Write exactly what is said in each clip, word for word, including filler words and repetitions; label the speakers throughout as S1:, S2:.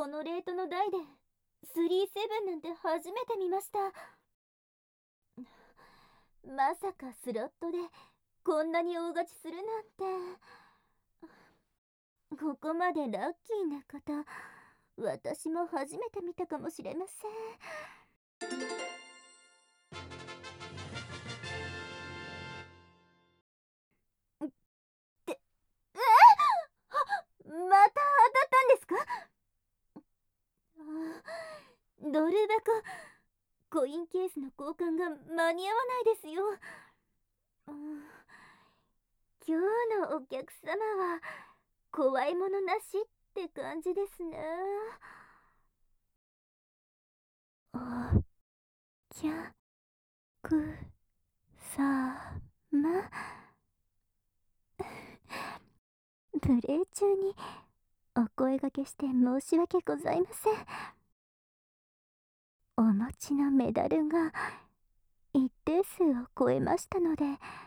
S1: このレートの台でスリーセブンなんて初めて見ました。まさかスロットでこんなに大勝ちするなんて。ここまでラッキーな方、私も初めて見たかもしれません。ってえまた当たったんですか？あドル箱、コインケースの交換が間に合わないですよ。うん、今日のお客様は怖いものなしって感じですね。お客様、プレイ中にお声掛けして申し訳ございません。お持ちのメダルが一定数を超えましたので、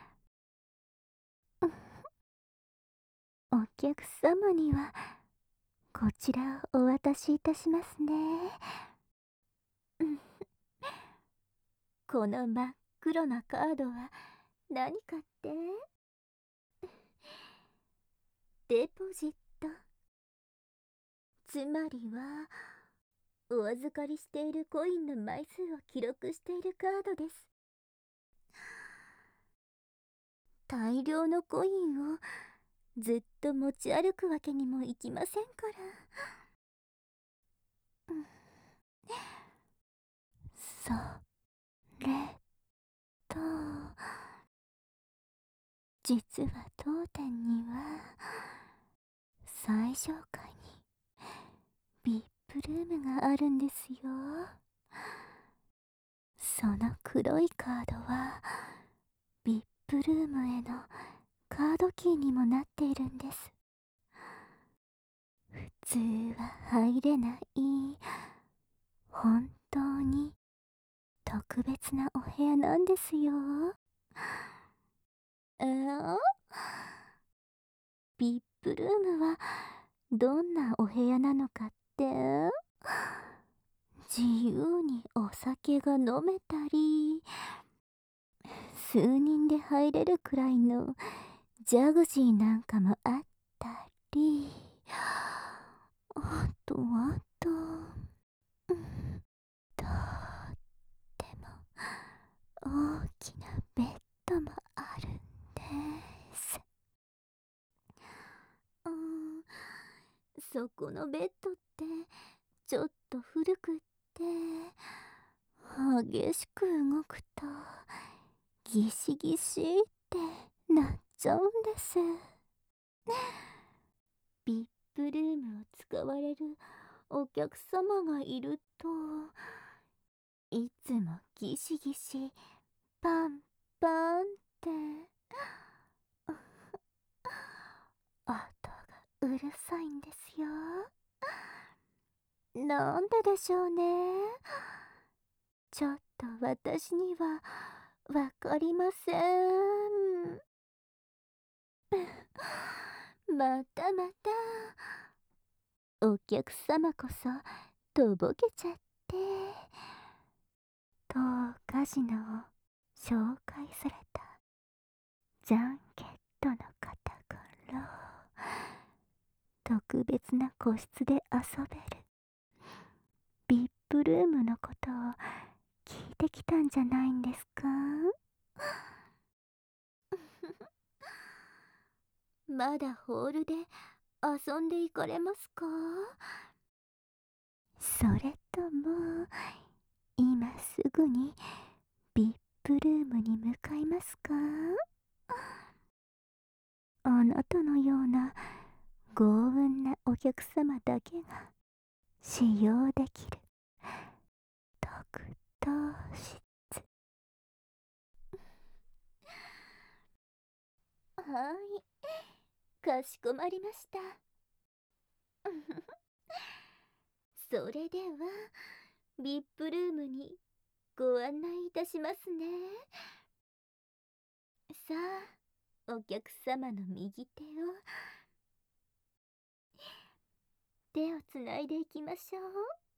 S1: お客様にはこちらをお渡しいたしますね。この真っ黒なカードは何かって？デポジット。つまりはお預かりしているコインの枚数を記録しているカードです。大量のコインをずっと持ち歩くわけにもいきませんから。うん、それと実は当店には最上階に ブイアイピー ルームがあるんですよ。その黒いカードは ブイアイピー ルームへのカードキーにもなっているんです。普通は入れない本当に特別なお部屋なんですよ。えー、ブイアイピー ルームはどんなお部屋なのかって、自由にお酒が飲めたり、数人で入れるくらいのジャグジーなんかもあったり、あとあと、うん、とっても大きなベッドもあるんです。うん、そこのベッドってちょっと古くって激しく動くとギシギシってなっちゃうんです。ブイアイピー ルームを使われるお客様がいるといつもギシギシパンパンって音がうるさいんですよ。なんででしょうね。ちょっと私にはわかりません。またまたお客様こそとぼけちゃって当カジノを紹介されたジャンケットの方から特別な個室で遊べる ブイアイピー ルームのことを聞いてきたんじゃないんですか？まだホールで遊んでいかれますか？それとも今すぐに ブイアイピー ルームに向かいますか？あなたのような強運なお客様だけが使用できる特等室。はい、かしこまりました。それでは ブイアイピー ルームにご案内いたしますね。さあ、お客様の右手を手をつないでいきましょう。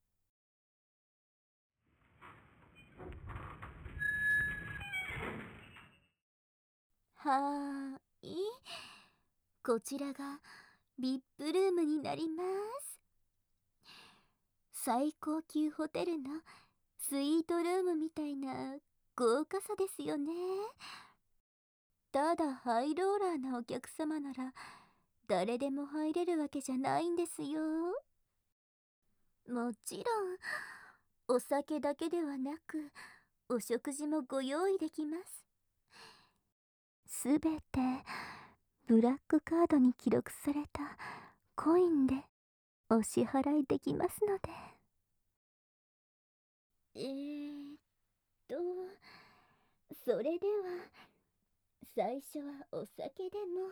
S1: はーい、こちらが ブイアイピー ルームになります。最高級ホテルのスイートルームみたいな豪華さですよね。ただハイローラーなお客様なら誰でも入れるわけじゃないんですよ。もちろんお酒だけではなくお食事もご用意できます。すべてブラックカードに記録されたコインでお支払いできますので。えーっとそれでは最初はお酒でも。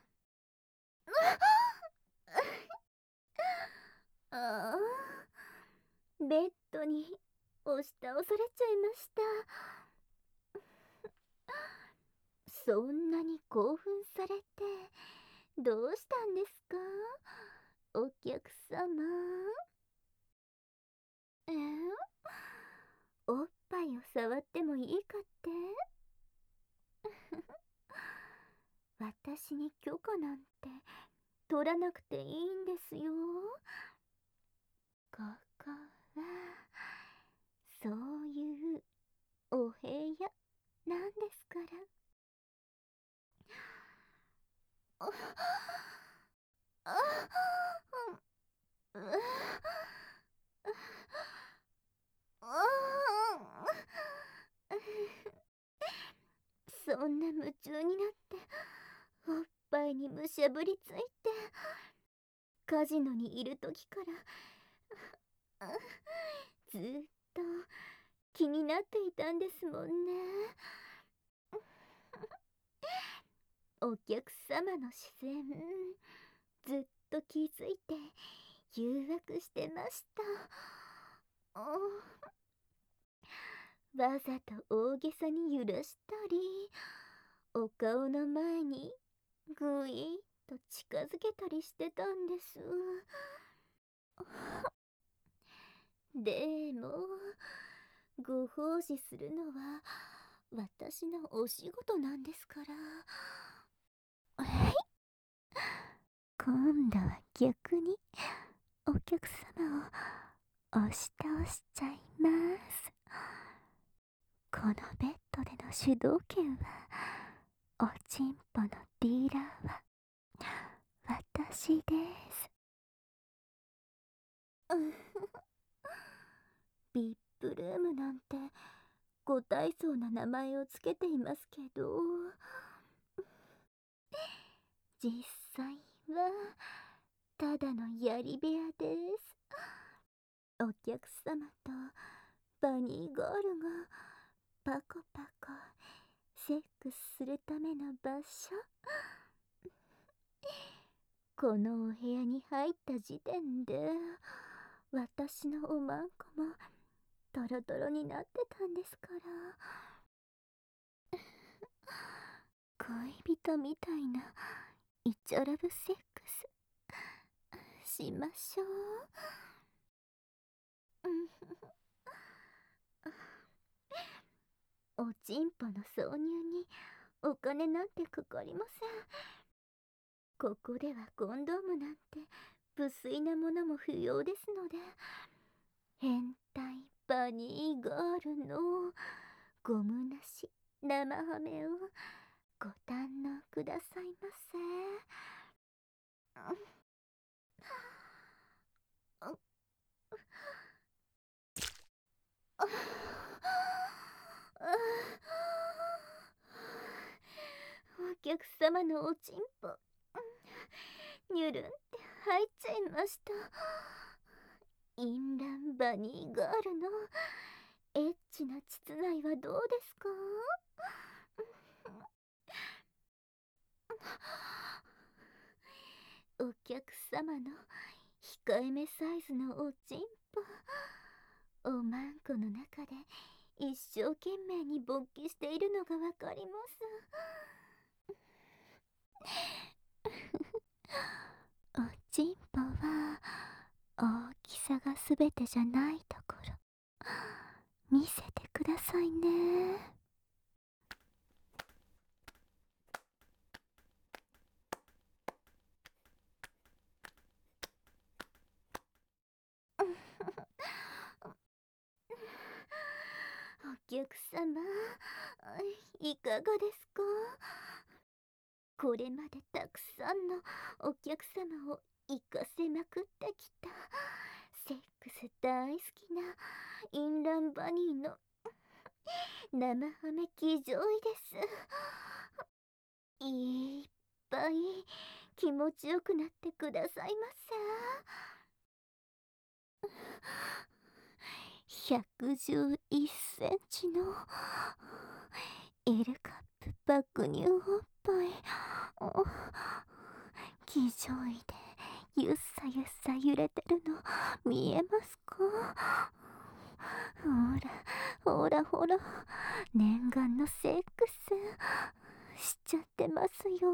S1: ああ、ベッドに押し倒されちゃいました。そんなに興奮されてどうしたんですか、お客様。えー、おっぱいを触ってもいいかって私に許可なんて取らなくていいんですよ。ここはそういうお部屋なんですから。ああうそんな夢中になっておっぱいにむしゃぶりついて、カジノにいる時からずっと気になっていたんですもんね。お客様の視線ずっと気づいて誘惑してました。わざと大げさに揺らしたり、お顔の前にぐいっと近づけたりしてたんです。でもご奉仕するのは私のお仕事なんですから。はい、今度は逆にお客様を押し倒しちゃいます。このベッドでの主導権はおちんぽのディーラーは私です。ブイアイピー ルームなんてご大層な名前をつけていますけど、実際はただのやり部屋です。お客様とバニーガールがパコパコセックスするための場所。このお部屋に入った時点で私のおまんこもトロトロになってたんですから。恋人みたいなイチョラブセックスしましょう。おちんぽの挿入にお金なんてかかりません。ここではコンドームなんて無粋なものも不要ですので、変態バニーガールのゴムなし生ハメをご堪能くださいませ。お客様のおちんぽにゅるんって入っちゃいました。淫乱バニーガールのエッチな膣内はどうですか？お客様の控えめサイズのおちんぽ、おまんこの中で一生懸命に勃起しているのがわかります。おちんぽは大きさがすべてじゃないところ見せてくださいね。お客様、いかがですか？これまでたくさんのお客様を行かせまくってきたセックス大好きなインランバニーの生ハメ騎乗位です。いっぱい気持ちよくなってくださいませ。ひゃくじゅういっセンチの L カップ爆乳おっぱい、騎乗位でゆっさゆっさ揺れてるの見えますか？ほらほらほら、念願のセックスしちゃってますよ。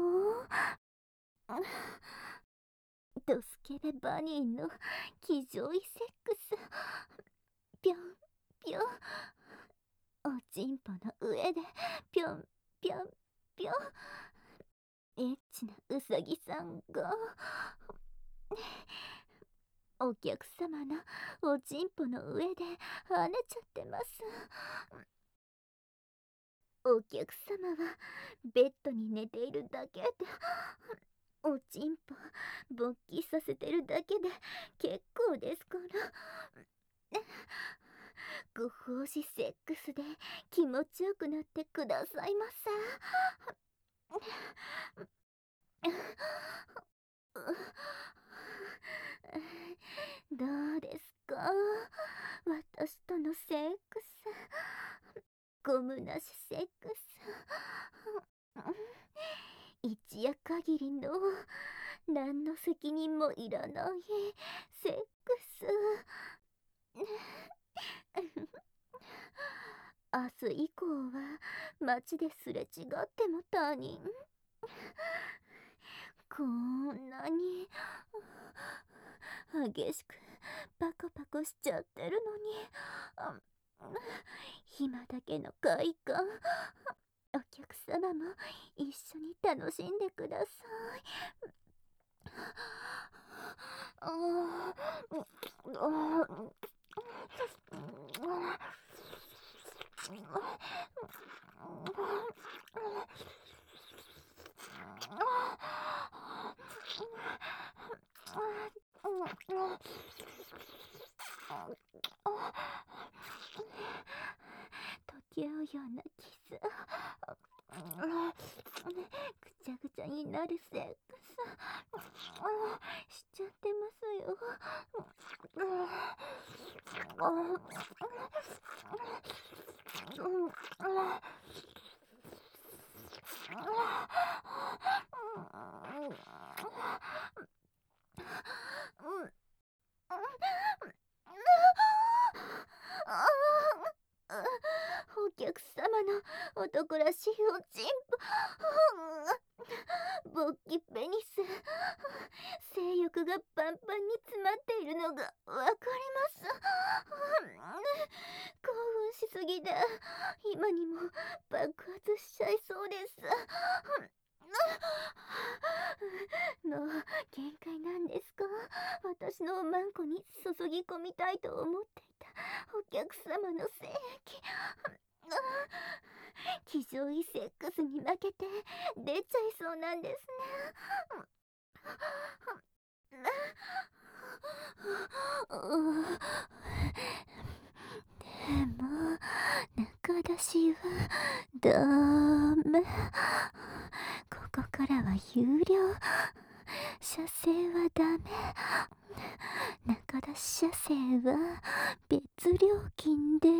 S1: ドスケベバニーの騎乗位セックス、ぴょんぴょん、おちんぽの上でぴょんぴょんぴょん、エッチなウサギさんがお客様のおちんぽの上で跳ねちゃってます。お客様はベッドに寝ているだけで、おちんぽ勃起させてるだけで結構ですから。ご奉仕セックスで気持ちよくなってくださいませ。どうですか、私とのセックス。ゴムなしセックス。一夜限りの何の責任もいらないセックス。明日以降は街ですれ違っても他人。こんなに激しくパコパコしちゃってるのに、今だけの快感、お客様も一緒に楽しんでください。ああ溶け合うようなキス、ぐちゃぐちゃになるセックスしちゃってますよ。お客様の男らしいおちんぽ、勃起ペニス、性欲がパンパンに詰まっているのがわかります。興奮しすぎで今にも爆発しちゃいそうです。もう限界なんですか？私のおまんこに注ぎ込みたいと思っていたお客様の精液、騎乗位セックスに負けて出ちゃいそうなんですね。でも中出しはダメ。ここからは有料、射精はダメ。中出し射精は別料金です。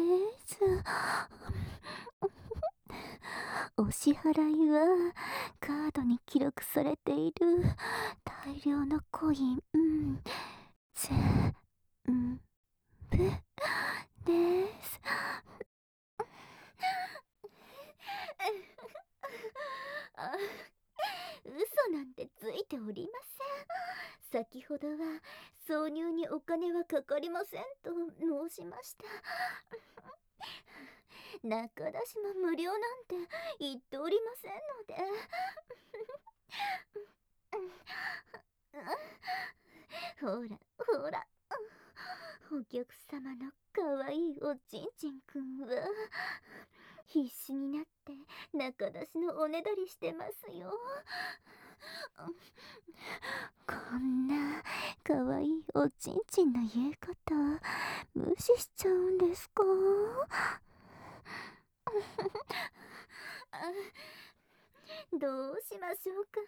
S1: お支払いはカードに記録されている大量のコイン、うん、全部です。あ、嘘なんてついておりま先ほどは挿入にお金はかかりませんと申しました。中出しも無料なんて言っておりませんので。ほらほら、お客様のかわいいおちんちんくんは必死になって中出しのおねだりしてますよ。こんなかわいいおちんちんの言うこと無視しちゃうんですか？どうしましょうか。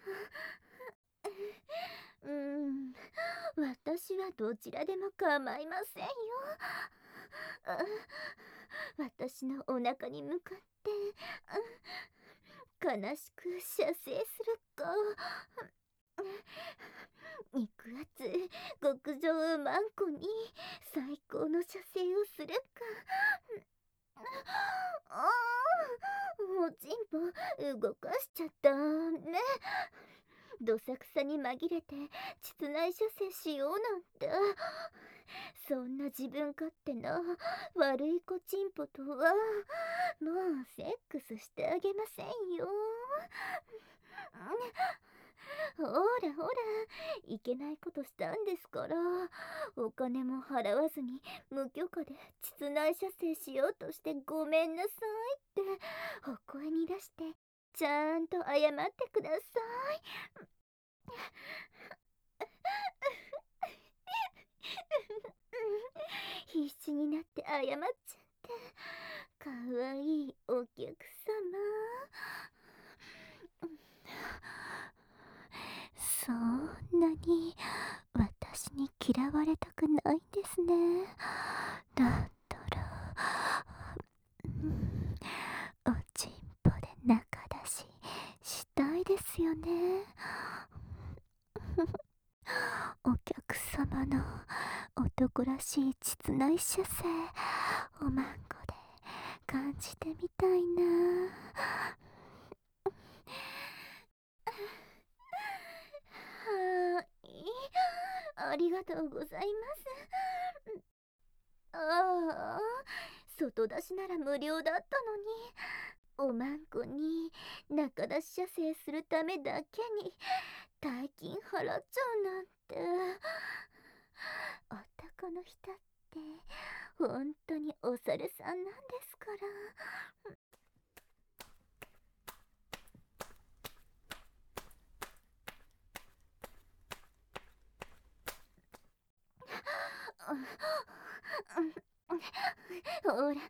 S1: うーん、私はどちらでも構いませんよ。私のお腹に向かって悲しく射精するか、肉厚極上マンコに最高の射精をするか、あーおちんぽ動かしちゃったね。どさくさに紛れて膣内射精しようなんて、そんな自分勝手な悪い子ちんぽとはもうセックスしてあげませんよ。ほらほら、いけないことしたんですから、お金も払わずに無許可で膣内射精しようとしてごめんなさいってお声に出してちゃんと謝ってください。必死になって謝っちゃって、かわいいお客様。そんなに私に嫌われたくないんですね。だったら、うん、おちんぽで中出ししたいですよね。お客様の男らしい膣内射精、おまんこで感じてみたいな。はーい、ありがとうございます。ああ、外出しなら無料だったのに、おまんこに中出し射精するためだけに大金払っちゃうなんて。男の人って本当にお猿さんなんですから。ほら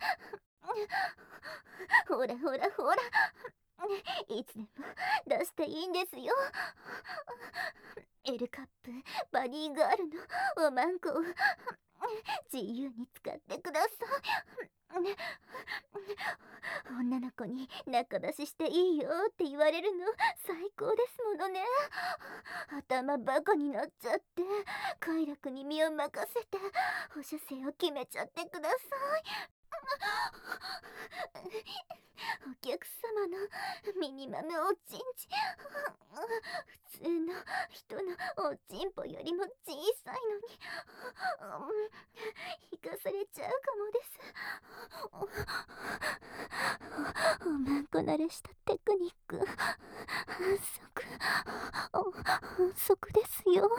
S1: ほらほらほら、いつでも出していいんですよ。L カップバニーガールのおまんこを自由に使ってください。女の子に中出ししていいよって言われるの最高ですものね。頭バカになっちゃって快楽に身を任せて放射線を決めちゃってください。お客様のミニマムおちんちん、普通の人のおちんぽよりも小さいのに、引かされちゃうかもです。おまんこ慣れしたテクニック、反則反則ですよ。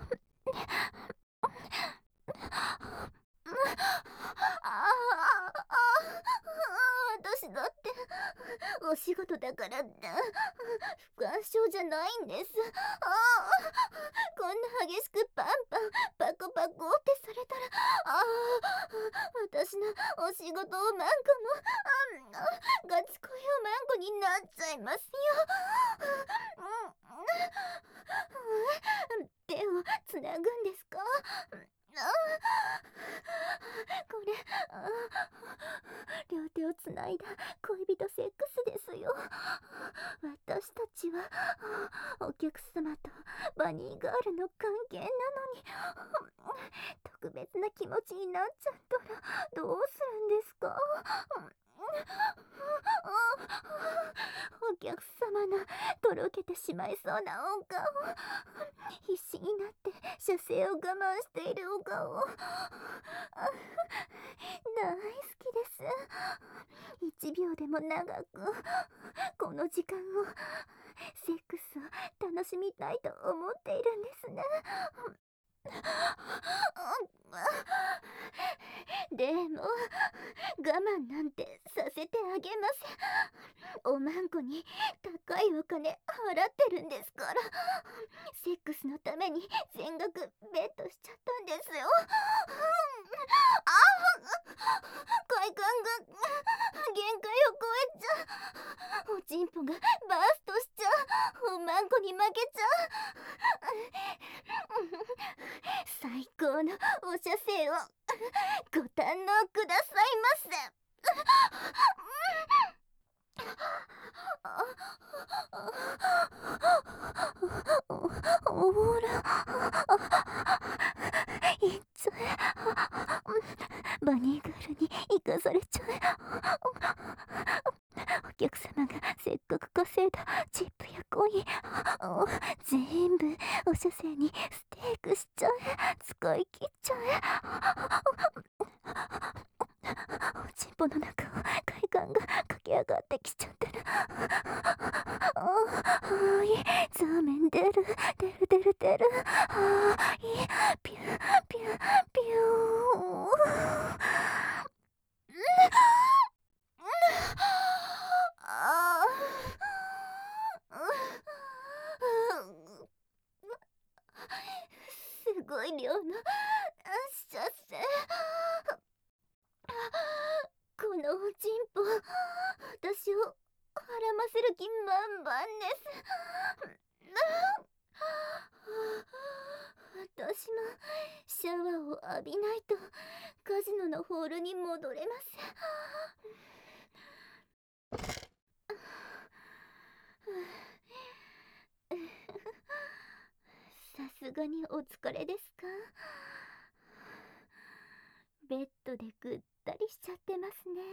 S1: ああ、私だってお仕事だからって不干渉じゃないんです。ああ、こんな激しくパンパンパコパコってされたら、ああ、私のお仕事をマンコもあガチ恋をマンコになっちゃいますよ。手をつなぐんですか？これ両手をつないだ恋人セックスですよ。私たちはお客様とバニーガールの関係なのに特別な気持ちになっちゃったらどうするんですか？お客様のとろけてしまいそうなお顔、必死になって射精を我慢しているお顔、大好きです。いちびょうでも長くこの時間をセックスを楽しみたいと思っているんですね。でも我慢なんてさせてあげません。おまんこに高いお金払ってるんですから。セックスのために全額ベットしちゃったんですよ。あ快感が限界を超えちゃう。おちんぽがバーストしちゃう。おまんこに負けちゃう。最高のお射精をご堪能くださいませ。ほら、いっちゃえ。バニーガールに行かされちゃえ。お客様がせっかく稼いだチップやコイン全部お射精にステークしちゃえ。使い切っちゃえ。おちんぽの中を快感が駆け上がってきちゃってる。はい、ザーメン出る出る出る出る。はい、ピューピューピュー。あすごい量の射精。このおちんぽ、私をはらませる気満々です。私もシャワーを浴びないとカジノのホールに戻れません。さすがにお疲れですか？ベッドでぐったりしちゃってますね。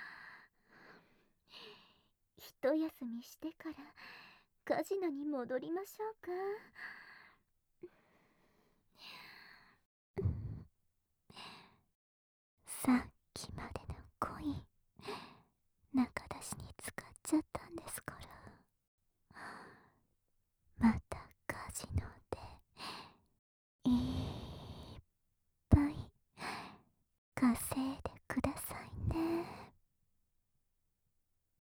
S1: 一休みしてからカジノに戻りましょうか。さあ